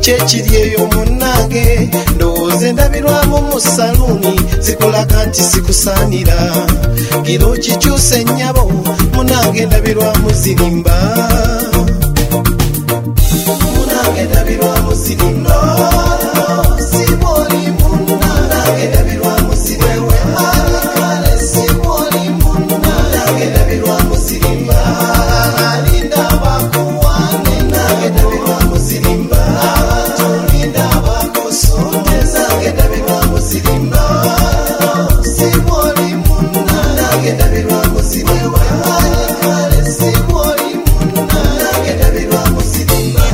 kyekiri eyo munnange ndowooza endabirwamu mu saluni zikulaga nti sikusaanira gira okikyusa ennyabo munnange endabirwamu zirimba munnange endabirwamu zirimba siboli munnange endabirwamu zirimba kale siboli munnange endabirwamu zirimba alinda bakuwane nange endabirwamu zirimba abatulinda bakusondeza nange endabirwamu zirimba siboli munnange endabirwamu zirimba kale siboli munnange endabirwamu zirimba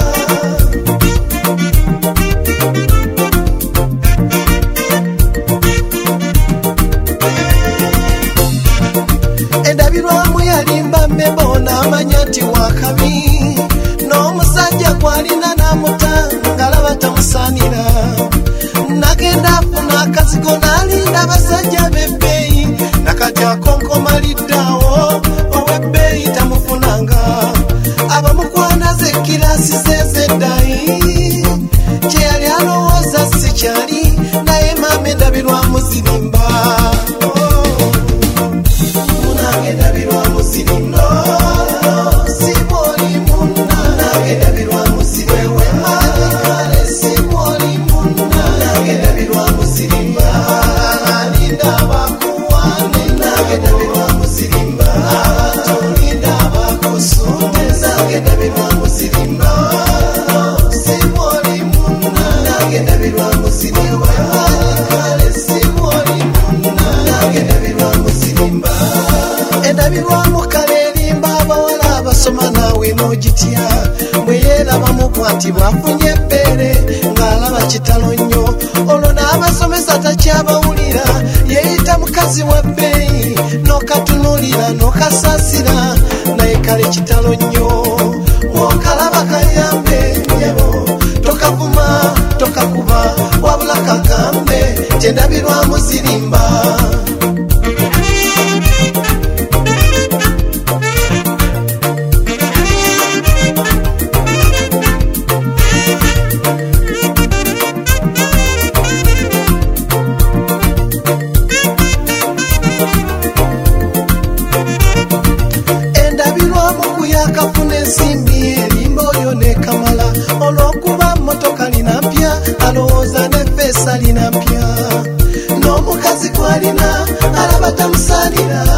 endabirwamu yalimba mmebo n'amanya nti wakabi n'omusajja gwalina n'amutanga alaba tamusaanira nagenda afuna akazigo n'alinda abasajja b'ebbeeyi nakati akonkomaliddawo ow'ebbeeyi tamufunanga abamukwana ze kirasi zezeddayi kye yali alowooza si kyali naye maama endabirwamu zirimba munnange endabirwamu zirimba siboli munnange endabirwamu zirimba kale siboli munnange endabirwamu zirimba alinda bakuwane nange endabirwamu zirimba abatulinda bakusondeza nange endabirwamu zirimba siboli munnange endabirwamu zirimba kale siboli munnange endabirwamu zirimba endabirwamu kale erimba abawala abasoma naawe n'ogitya bwe yeerabamu kwati bwafunye ebbeere ng'alaba kitalo nnyo olwo n'abasomesa takyabawulira yeeyita mukazi wa bbeeyi n'okatunuulira n'okasaasira naye kale kitalo nnyo mwokalaba kayambe nyabo tokavuma tokakuba wabula kagambe gyendabirwamu zirimba endabirwamu kuyakafuna ensimbi erimba oyo nekamala olw'okuba mmotoka lina mpya alowooza nefeesa lina mpya n'omukazi gwalina alaba tamusaanira